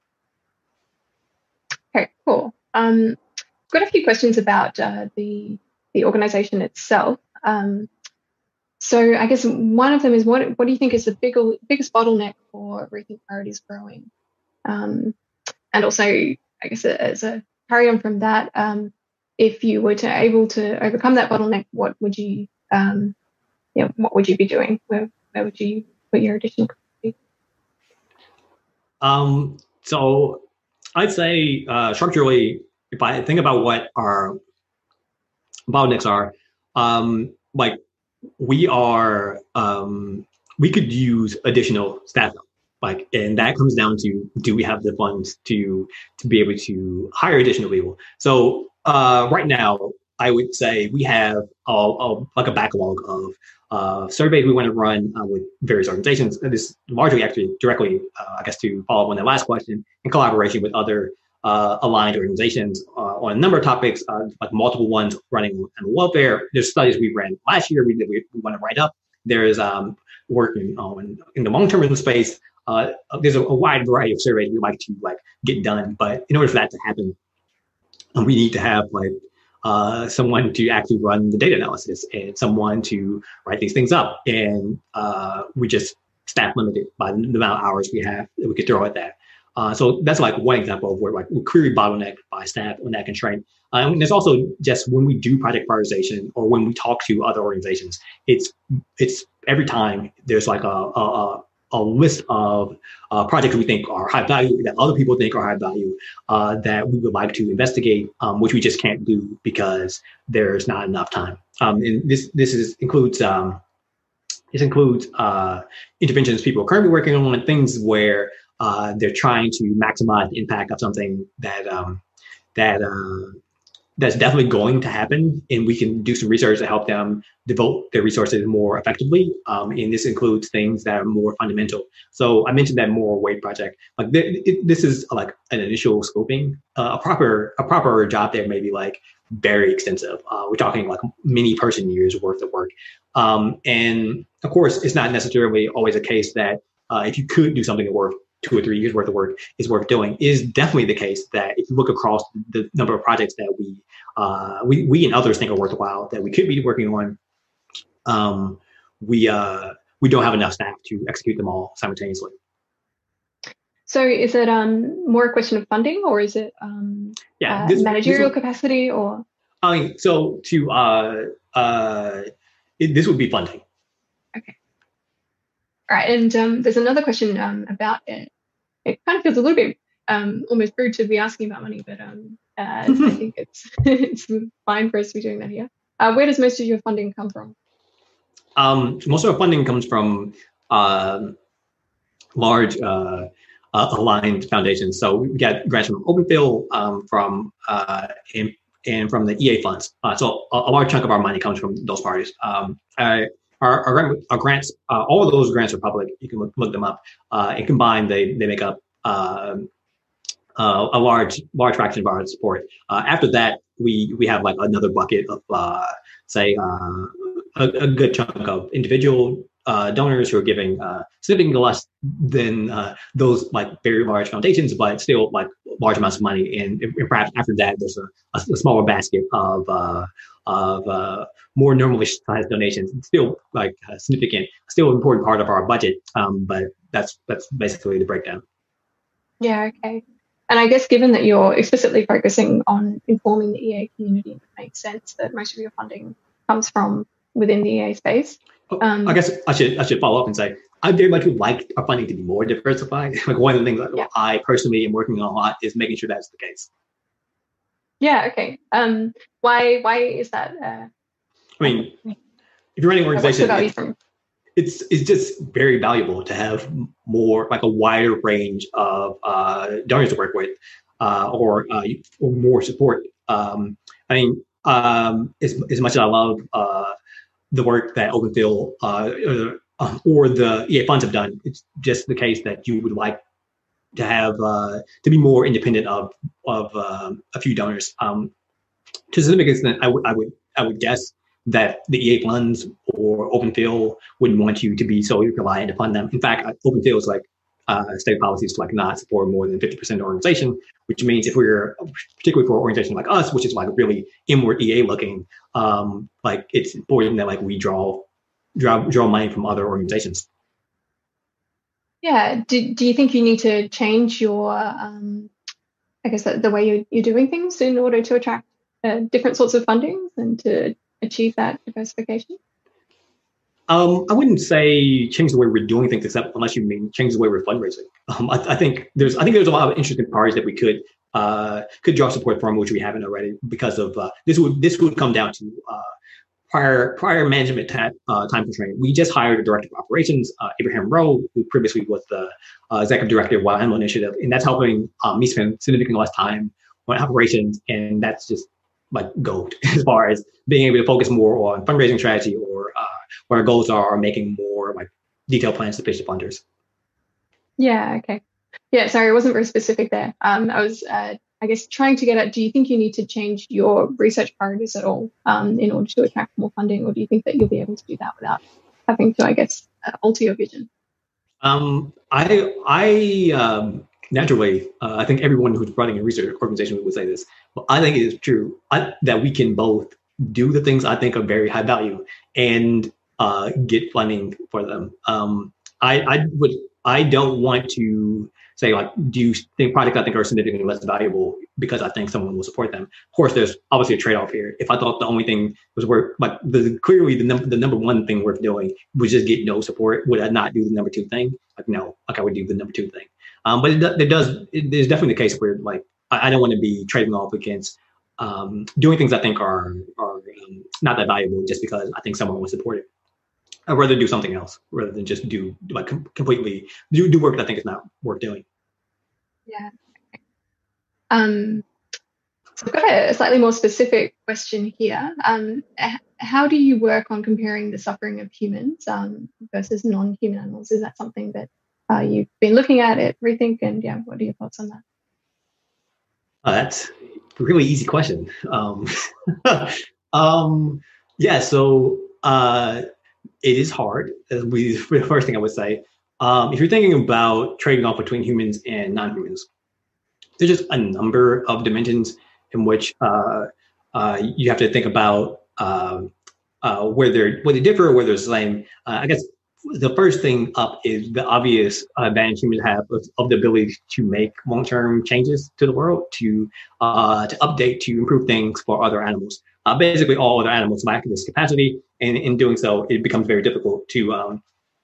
Okay, cool. Um, I've got a few questions about uh, the the organization itself. Um, so I guess one of them is what what do you think is the bigger, biggest bottleneck for Rethink Priorities growing? Um, and also, I guess as a carry on from that, um, if you were to able to overcome that bottleneck, what would you, um, you know, what would you be doing? Where where would you put your additional capacity? Um, so I'd say uh, structurally, if I think about what our bottlenecks are, um, like we are, um, we could use additional staff, like, and that comes down to, do we have the funds to to be able to hire additional people? So uh, right now, I would say we have a, a, like a backlog of uh, surveys we want to run uh, with various organizations. And this largely actually directly, uh, I guess, to follow up on that last question, in collaboration with other uh, aligned organizations uh, on a number of topics, uh, like multiple ones running animal welfare. There's studies we ran last year we, we, we want to write up. There is um, work in, um, in the long-term space. Uh, there's a, a wide variety of surveys we like to like get done, but in order for that to happen, um, we need to have like uh, someone to actually run the data analysis and someone to write these things up. And uh, we just staff limited by the amount of hours we have that we could throw at that. Uh, so that's like one example of where like we're clearly bottlenecked by staff on that constraint. Um, and there's also just when we do project prioritization or when we talk to other organizations, it's it's every time there's like a a, a list of uh, projects we think are high value, that other people think are high value, uh, that we would like to investigate, um, which we just can't do because there's not enough time. Um, and this this is includes um, this includes uh, interventions people are currently working on, things where uh, they're trying to maximize the impact of something that um, that uh, that's definitely going to happen, and we can do some research to help them devote their resources more effectively. Um, and this includes things that are more fundamental. So I mentioned that moral weight project. Like th- it, this is like an initial scoping. Uh, a proper a proper job there may be like very extensive. Uh, we're talking like many person years worth of work. Um, and of course, it's not necessarily always a case that uh, if you could do something worth two or three years worth of work is worth doing. It is definitely the case that if you look across the number of projects that we uh, we, we and others think are worthwhile that we could be working on, um, we uh, we don't have enough staff to execute them all simultaneously. So is it um, more a question of funding, or is it um, yeah, uh, this, managerial this would, capacity? Or I mean, so to uh, uh, it, this would be funding. Okay. All right, and um, there's another question um, about it. It kind of feels a little bit um, almost rude to be asking about money, but um, uh, I think it's it's fine for us to be doing that here. Uh, where does most of your funding come from? Um, most of our funding comes from uh, large uh, uh, aligned foundations. So we get grants from OpenPhil, um, from uh, and, and from the E A funds. Uh, so a, a large chunk of our money comes from those parties. Um, I, Our, our, our grants, uh, all of those grants are public. You can look, look them up. Uh, and combined, they they make up uh, uh, a large large fraction of our support. Uh, after that, we we have like another bucket of uh, say uh, a, a good chunk of individual uh, donors who are giving uh, significantly less than uh, those like very large foundations, but still like large amounts of money. And, and perhaps after that, there's a, a, a smaller basket of uh, of uh, more normally sized donations. It's still like a significant, still an important part of our budget, um, but that's that's basically the breakdown. Yeah, okay. And I guess given that you're explicitly focusing on informing the E A community, it makes sense that most of your funding comes from within the E A space. Um, I guess I should I should follow up and say I very much would like our funding to be more diversified. Like one of the things that yeah. I personally am working on a lot is making sure that's the case. Yeah. Okay. Um. Why? Why is that? Uh, I mean, if you're running an organization, it's, from? it's it's just very valuable to have more, like a wider range of uh, donors to work with, uh, or uh, or more support. Um, I mean, um, as as much as I love uh, the work that OpenPhil uh, uh, or the E A funds have done, it's just the case that you would like to have uh, to be more independent of of um, a few donors. Um, to a significant extent, I would I would I would guess that the E A funds or OpenPhil wouldn't want you to be solely reliant upon them. In fact, OpenPhil is like uh, state policies to like not support more than fifty percent of the organization, which means if we're particularly for an organization like us, which is like really inward E A looking, um, like it's important that like we draw draw draw money from other organizations. Yeah. Do, do you think you need to change your, um, I guess, the, the way you're, you're doing things in order to attract uh, different sorts of fundings and to achieve that diversification? Um, I wouldn't say change the way we're doing things, except unless you mean change the way we're fundraising. Um, I, I think there's I think there's a lot of interesting parties that we could uh, could draw support from, which we haven't already, because of uh, this would this would come down to uh, prior prior management ta- uh, time constraint. We just hired a director of operations, uh, Abraham Rowe, who previously was the uh, executive director of Wild Animal Initiative, and that's helping um, me spend significantly less time on operations, and that's just like gold as far as being able to focus more on fundraising strategy, or uh, what our goals are, making more like detailed plans to pitch to funders. Yeah. Okay. Yeah. Sorry, I wasn't very specific there. Um, I was, uh, I guess, trying to get at, do you think you need to change your research priorities at all um, in order to attract more funding, or do you think that you'll be able to do that without having to, I guess, uh, alter your vision? Um, I, I um, naturally, uh, I think everyone who's running a research organization would say this, but I think it is true I, that we can both do the things I think are very high value and uh, get funding for them. Um, I, I would, I don't want to say like, do you think projects I think are significantly less valuable because I think someone will support them? Of course, there's obviously a trade-off here. If I thought the only thing was worth, like the clearly the, num- the number one thing worth doing was just get no support, would I not do the number two thing? Like, no, like I would do the number two thing. Um, but it, it does, it, there's definitely the case where like, I, I don't want to be trading off against um, doing things I think are, are um, not that valuable just because I think someone will support it. I'd rather do something else rather than just do like com- completely do, do work that I think is not worth doing. Yeah. Um, so I've got a slightly more specific question here. Um, h- how do you work on comparing the suffering of humans um, versus non-human animals? Is that something that uh, you've been looking at at Rethink? And yeah, what are your thoughts on that? Uh, that's a really easy question. Um, um, yeah, so uh, it is hard. Uh, we, the first thing I would say, um, if you're thinking about trading off between humans and non-humans, there's just a number of dimensions in which uh, uh, you have to think about uh, uh, where they're where they differ or where they're the same. Uh, I guess the first thing up is the obvious advantage humans have of, of the ability to make long-term changes to the world, to uh, to update, to improve things for other animals. Uh, basically, all other animals lack this capacity, and in doing so, it becomes very difficult to um,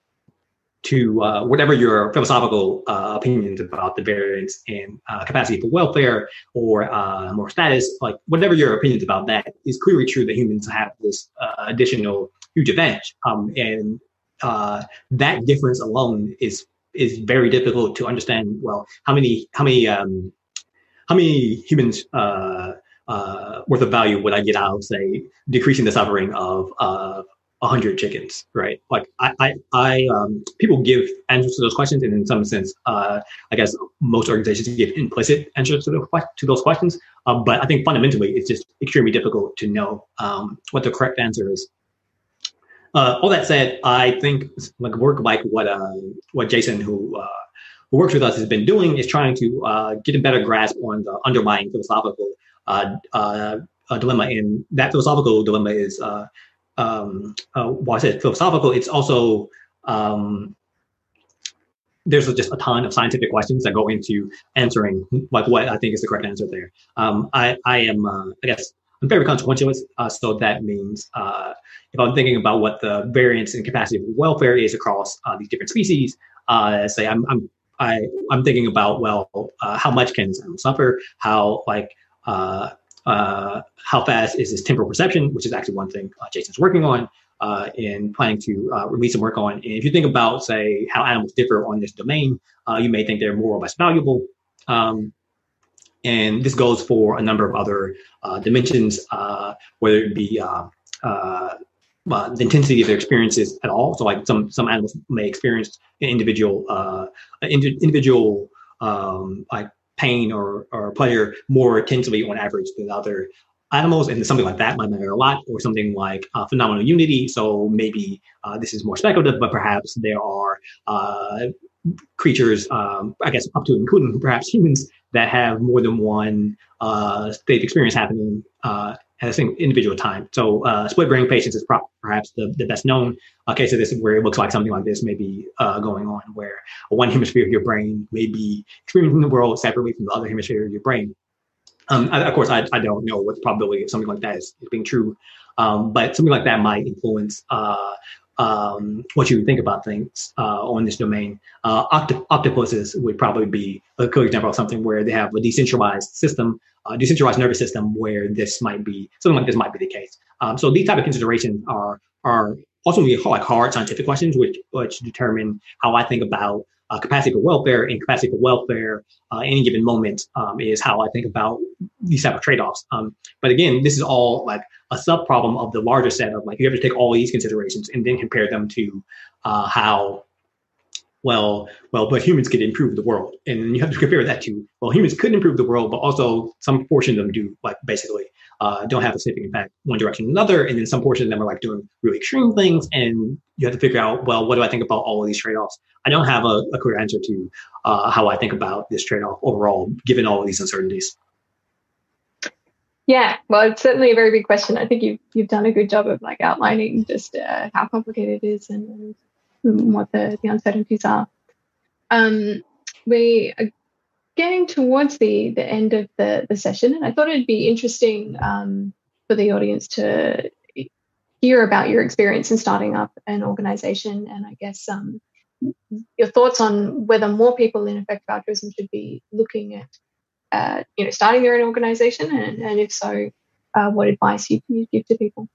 to uh, whatever your philosophical uh, opinions about the variance and uh, capacity for welfare or uh, more status, like whatever your opinions about that, is clearly true that humans have this uh, additional huge advantage, um, and uh, that difference alone is is very difficult to understand. Well, how many how many um, how many humans uh, uh, worth of value would I get out of, say, decreasing the suffering of uh, one hundred chickens, right? Like, I, I, I um, people give answers to those questions, and in some sense, uh, I guess most organizations give implicit answers to, the, to those questions. Um, but I think fundamentally, it's just extremely difficult to know um, what the correct answer is. Uh, all that said, I think like work like what uh, what Jason, who uh, who works with us, has been doing is trying to uh, get a better grasp on the underlying philosophical uh, uh, uh, dilemma, and that philosophical dilemma is. Uh, Um, uh, while I said philosophical, it's also um, there's just a ton of scientific questions that go into answering like what I think is the correct answer there. Um, I, I am, uh, I guess, I'm very consequentialist, uh, so that means uh, if I'm thinking about what the variance and capacity of welfare is across uh, these different species, uh, say I'm, I'm, I, I'm thinking about well, uh, how much can this animal suffer? How like uh, Uh, how fast is this temporal perception, which is actually one thing uh, Jason's working on uh, and planning to uh, release some work on. And if you think about, say, how animals differ on this domain, uh, you may think they're more or less valuable. Um, and this goes for a number of other uh, dimensions, uh, whether it be uh, uh, uh, the intensity of their experiences at all. So like some some animals may experience an individual, uh, ind- individual um, like pain or, or pleasure more intensely on average than other animals, and something like that might matter a lot, or something like uh, phenomenal unity. So maybe uh, this is more speculative, but perhaps there are uh, creatures, um, I guess up to including perhaps humans, that have more than one uh, state experience happening uh, at the same individual time. So uh, split brain patients is pro- perhaps the, the best known uh, case of this, where it looks like something like this may be uh, going on, where one hemisphere of your brain may be experiencing the world separately from the other hemisphere of your brain. Um, I, of course, I, I don't know what the probability of something like that is, is being true, um, but something like that might influence uh, um, what you think about things uh, on this domain. Uh, octo- octopuses would probably be a good example of something where they have a decentralized system, a decentralized nervous system, where this might be something like this might be the case. Um, so these type of considerations are are ultimately like hard scientific questions, which which determine how I think about uh, capacity for welfare, and capacity for welfare uh, any given moment um, is how I think about these type of trade-offs. Um, but again, this is all like a sub problem of the larger set of like, you have to take all these considerations and then compare them to uh, how well, well, but humans could improve the world. And you have to compare that to, well, humans could improve the world, but also some portion of them do, like basically uh, don't have a significant impact one direction or another. And then some portion of them are like doing really extreme things. And you have to figure out, well, what do I think about all of these trade-offs? I don't have a, a clear answer to uh, how I think about this trade-off overall, given all of these uncertainties. Yeah, well, it's certainly a very big question. I think you've you've done a good job of like outlining just uh, how complicated it is and, and what the, the uncertainties are. Um, we are getting towards the the end of the, the session, and I thought it'd be interesting um, for the audience to hear about your experience in starting up an organization, and I guess um, your thoughts on whether more people in effective altruism should be looking at Uh, you know, starting their own organization, and, and if so, uh, what advice you you give to people?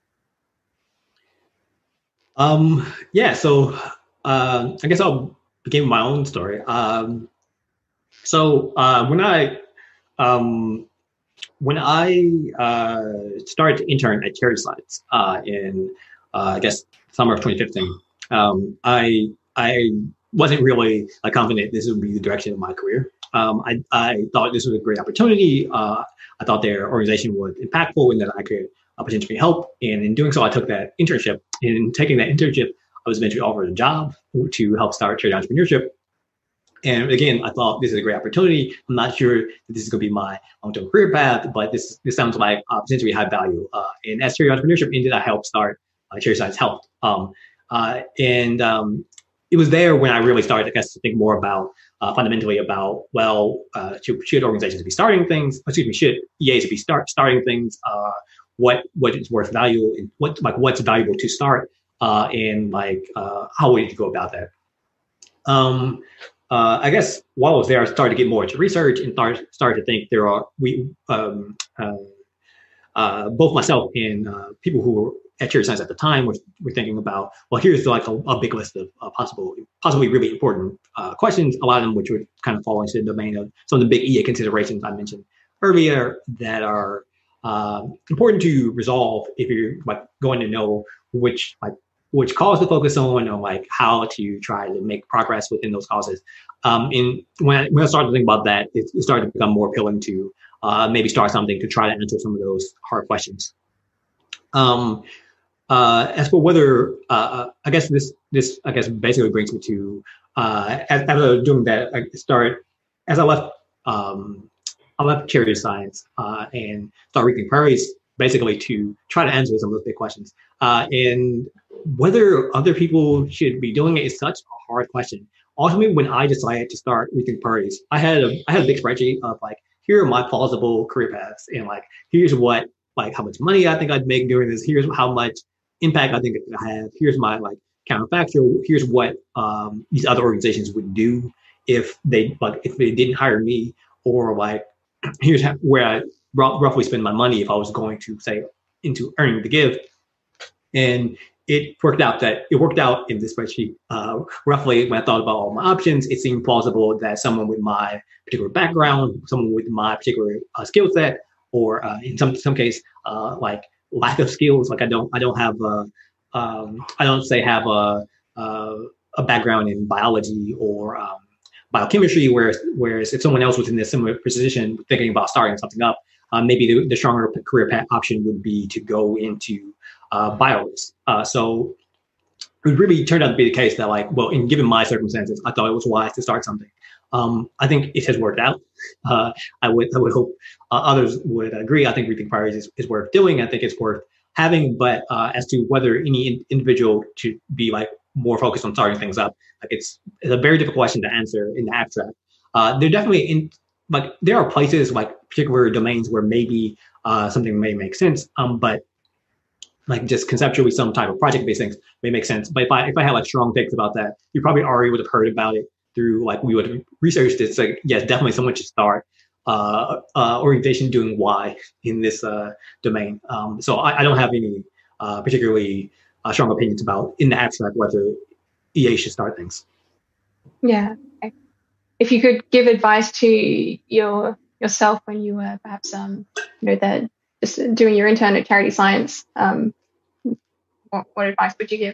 Um, yeah, so uh, I guess I'll begin with my own story. Um, so uh, when I um, when I uh, started to intern at Cherry Slides uh, in uh, I guess summer of twenty fifteen, um, I I wasn't really uh, confident this would be the direction of my career. Um, I, I thought this was a great opportunity. Uh, I thought their organization was impactful and that I could uh, potentially help. And in doing so, I took that internship. And in taking that internship, I was eventually offered a job to help start charity entrepreneurship. And again, I thought this is a great opportunity. I'm not sure that this is going to be my long-term career path, but this this sounds like uh, potentially high value. Uh, and as charity entrepreneurship ended, I helped start uh, Cherry Science Helped. Um, uh, and um, it was there when I really started, I guess, to think more about uh, fundamentally about, well, uh, should, should organizations be starting things? Excuse me, should E As be start starting things? Uh, what what is worth value and what like what's valuable to start? Uh, and like uh, how would you go about that? Um, uh, I guess while I was there, I started to get more into research and start, started to think there are we um, uh, uh, both myself and uh, people who were at Cherry Science at the time were, were thinking about, well, here's like a, a big list of uh, possible, possibly really important uh, questions, a lot of them which would kind of fall into the domain of some of the big E A considerations I mentioned earlier that are uh, important to resolve if you're like going to know which like which cause to focus on or like how to try to make progress within those causes. Um, and when I, when I started to think about that, it, it started to become more appealing to uh, maybe start something to try to answer some of those hard questions. Um, uh, as for whether, uh, I guess this, this, I guess basically brings me to, uh, as, after doing that, I started, as I left, um, I left Cherry Science uh, and started Reaping Prairies, basically to try to answer some of those big questions. Uh, and whether other people should be doing it is such a hard question. Ultimately, when I decided to start Reaping Prairies, I had a I had a big spreadsheet of like, here are my plausible career paths, and like, here's what like how much money I think I'd make doing this. Here's how much impact I think it could have. Here's my like counterfactual. Here's what um, these other organizations would do if they like if they didn't hire me, or like here's how, where I r- roughly spend my money if I was going to say into earning the give. And it worked out that it worked out in this spreadsheet. Uh, roughly, when I thought about all my options, it seemed plausible that someone with my particular background, someone with my particular uh, skill set, or uh, in some some case, uh, like lack of skills. Like I don't I don't have a, um, I don't say have a a, a background in biology or um, biochemistry. Whereas whereas if someone else was in a similar position thinking about starting something up, uh, maybe the, the stronger career path option would be to go into uh, biorisk. Uh, so it really turned out to be the case that, like, well, in given my circumstances, I thought it was wise to start something. Um, I think it has worked out. Uh, I would I would hope uh, others would agree. I think Rethink Priorities is, is worth doing. I think it's worth having. But uh, as to whether any in, individual should be like more focused on starting things up, like it's it's a very difficult question to answer in the abstract. Uh, there definitely in like there are places like particular domains where maybe uh, something may make sense. Um, but like just conceptually, some type of project-based things may make sense. But if I if I had like strong takes about that, you probably already would have heard about it through like we would have researched it. So yes, definitely someone should start uh, uh, orientation doing Y in this uh, domain. Um, so I, I don't have any uh, particularly uh, strong opinions about in the abstract whether E A should start things. Yeah. Okay. If you could give advice to your yourself when you were perhaps um you know that just doing your intern at Charity Science, um, what, what advice would you give?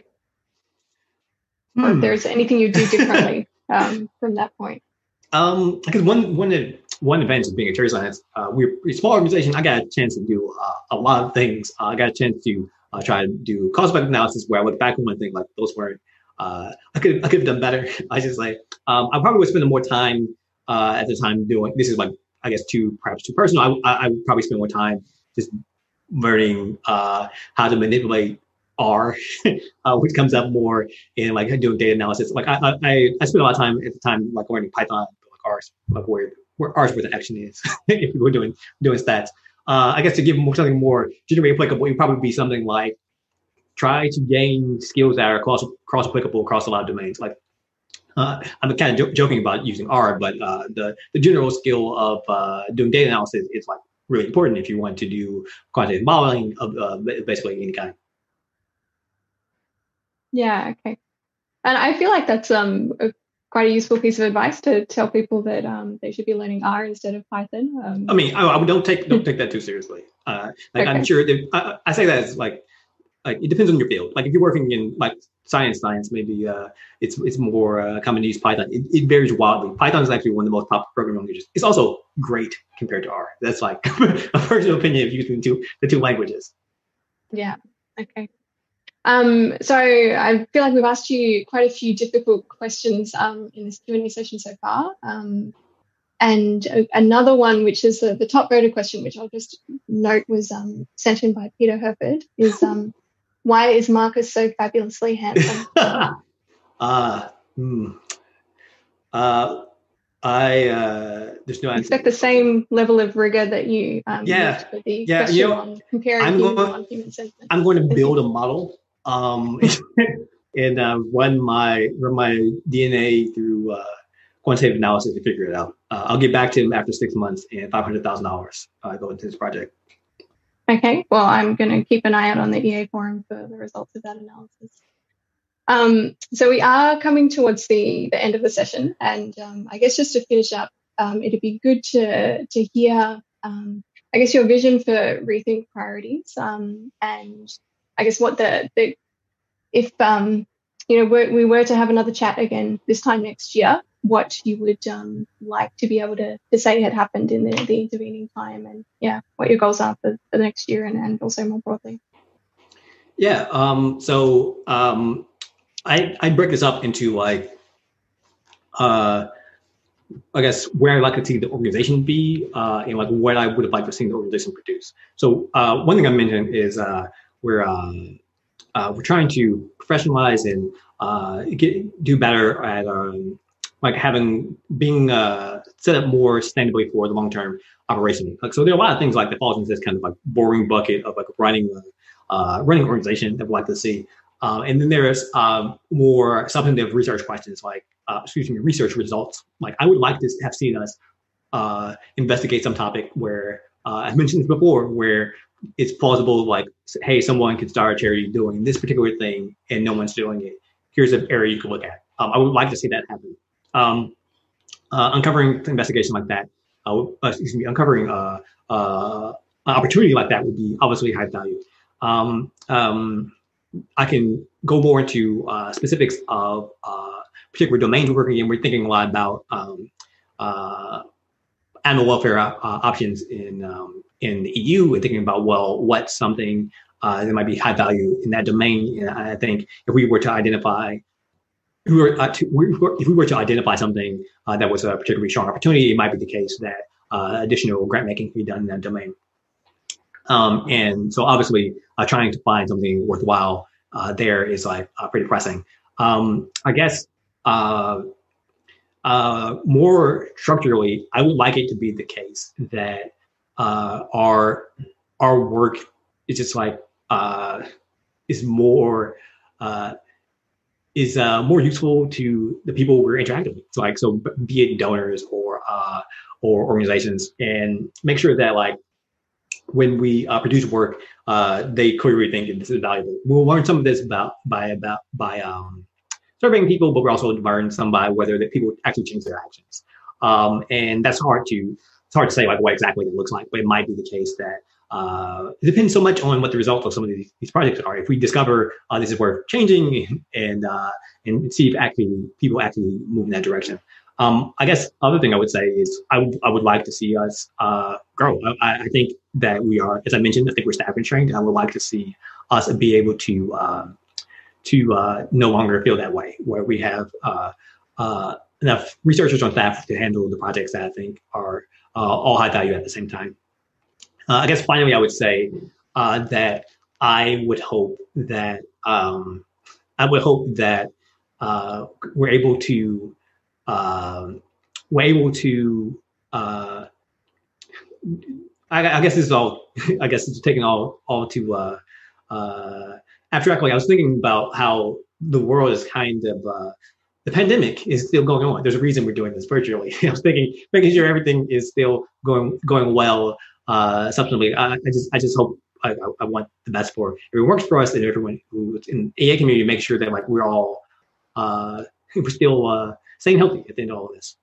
Hmm. Or if there's anything you do differently um, from that point? Um, because one one one advantage of being at Charity Science, uh, we're a small organization. I got a chance to do uh, a lot of things. Uh, I got a chance to uh, try to do cost-effective analysis where I look back on and think like those weren't. Uh, I could I could have done better. I just like um, I probably would spend more time uh, at the time doing. This is like I guess too perhaps too personal. I I would probably spend more time just learning uh, how to manipulate R, uh, which comes up more in like doing data analysis. Like I, I, I spent a lot of time at the time like learning Python, like R, like where where R is where the action is. If we were doing doing stats, uh, I guess to give more something more generally applicable, it would probably be something like try to gain skills that are cross cross applicable across a lot of domains. Like uh, I'm kind of jo- joking about using R, but uh, the the general skill of uh, doing data analysis is like really important if you want to do quantitative modeling of uh, basically any kind. Yeah, okay. And I feel like that's um a, quite a useful piece of advice to tell people that um they should be learning R instead of Python. Um, I mean, I, I don't take don't take that too seriously. Uh, like okay. I'm sure that, I, I say that as like like it depends on your field. Like if you're working in like science, science maybe uh, it's it's more uh, common to use Python. It, it varies wildly. Python is actually one of the most popular programming languages. It's also great compared to R. That's like a personal opinion of using two the two languages. Yeah. Okay. Um, so I feel like we've asked you quite a few difficult questions um, in this Q and A session so far. Um, and a, another one, which is the, the top voted question, which I'll just note was um, sent in by Peter Herford, is um, why is Marcus so fabulously handsome? uh, hmm. uh, I uh, there's no answer. Expect the same level of rigor that you um, yeah for the yeah question you know, on comparing I'm human going, non-human sentiment. I'm going to build a model um, and uh, run my run my D N A through uh, quantitative analysis to figure it out. Uh, I'll get back to him after six months and five hundred thousand dollars uh, go into this project. Okay, well, I'm going to keep an eye out on the E A forum for the results of that analysis. Um, so we are coming towards the, the end of the session, and um, I guess just to finish up, um, it'd be good to to hear, um, I guess, your vision for Rethink Priorities, um, and I guess what the, the if um, you know we, we were to have another chat again this time next year, what you would um, like to be able to, to say had happened in the, the intervening time, and yeah, what your goals are for, for the next year, and, and also more broadly. Yeah. Um, so. Um, I, I break this up into like, uh, I guess where I'd like to see the organization be uh, and like what I would have liked to see the organization produce. So uh, one thing I mentioned is uh, we're uh, uh, we're trying to professionalize and uh, get do better at um, like having being uh, set up more sustainably for the long term operation. Like so, there are a lot of things like that falls into this kind of like boring bucket of like running uh, running an organization that we'd like to see. Um, and then there's um, more substantive research questions, like, uh, excuse me, research results. Like, I would like to have seen us uh, investigate some topic where, uh, I mentioned this before, where it's plausible, like, hey, someone could start a charity doing this particular thing and no one's doing it. Here's an area you could look at. Um, I would like to see that happen. Um, uh, uncovering investigation like that, uh, excuse me, uncovering uh, uh, an opportunity like that would be obviously high value. Um, um, I can go more into uh, specifics of uh, particular domains we're working in. We're thinking a lot about um, uh, animal welfare op- uh, options in um, in the E U and thinking about, well, what's something uh, that might be high value in that domain. And I think if we were to identify, if we were, uh, to, if we were to identify something uh, that was a particularly strong opportunity, it might be the case that uh, additional grant making can be done in that domain. Um, and so obviously uh, trying to find something worthwhile uh, there is like uh, pretty pressing. Um, I guess uh, uh, more structurally, I would like it to be the case that uh, our our work is just like uh, is more uh, is uh, more useful to the people we're interacting with. So like so, be it donors or uh, or organizations, and make sure that like when we uh, produce work, uh, they clearly think that this is valuable. We'll learn some of this about by about by um, surveying people, but we're also learn some by whether that people actually change their actions. Um, and that's hard to it's hard to say like what exactly it looks like, but it might be the case that uh, it depends so much on what the results of some of these, these projects are. If we discover uh, this is worth changing and uh, and see if actually people actually move in that direction. Um, I guess other thing I would say is I would I would like to see us uh, grow. I, I think that we are, as I mentioned, I think we're staff constrained. I would like to see us be able to uh, to uh, no longer feel that way, where we have uh, uh, enough researchers on staff to handle the projects that I think are uh, all high value at the same time. Uh, I guess finally, I would say uh, that I would hope that um, I would hope that uh, we're able to um, we're able to. Uh, I, I guess this is all. I guess it's taking all all to uh, uh, abstractly. I was thinking about how the world is kind of. Uh, the pandemic is still going on. There's a reason we're doing this virtually. I was thinking, making sure everything is still going going well. Uh, subsequently, I, I just I just hope I, I want the best for everyone works for us and everyone who's in the A A community. Make sure that like we're all uh, we're still uh, staying healthy at the end of all of this.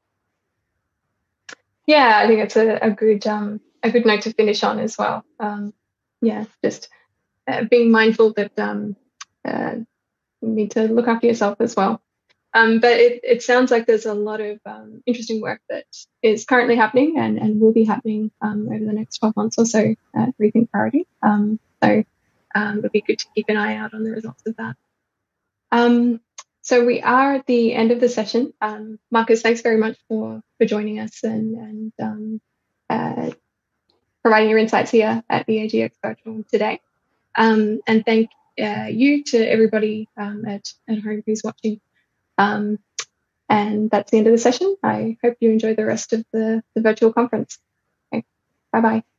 Yeah, I think it's a, a good um, a good note to finish on as well. Um, yeah, just uh, being mindful that um, uh, you need to look after yourself as well. Um, but it, it sounds like there's a lot of um, interesting work that is currently happening and, and will be happening um, over the next twelve months or so at Rethink Priority. Um, so um, it'll be good to keep an eye out on the results of that. Um, so we are at the end of the session. Um, Marcus, thanks very much for, for joining us and, and um, uh, providing your insights here at E A G X Virtual today. Um, and thank uh, you to everybody um, at, at home who's watching. Um, and that's the end of the session. I hope you enjoy the rest of the, the virtual conference. Okay, bye-bye.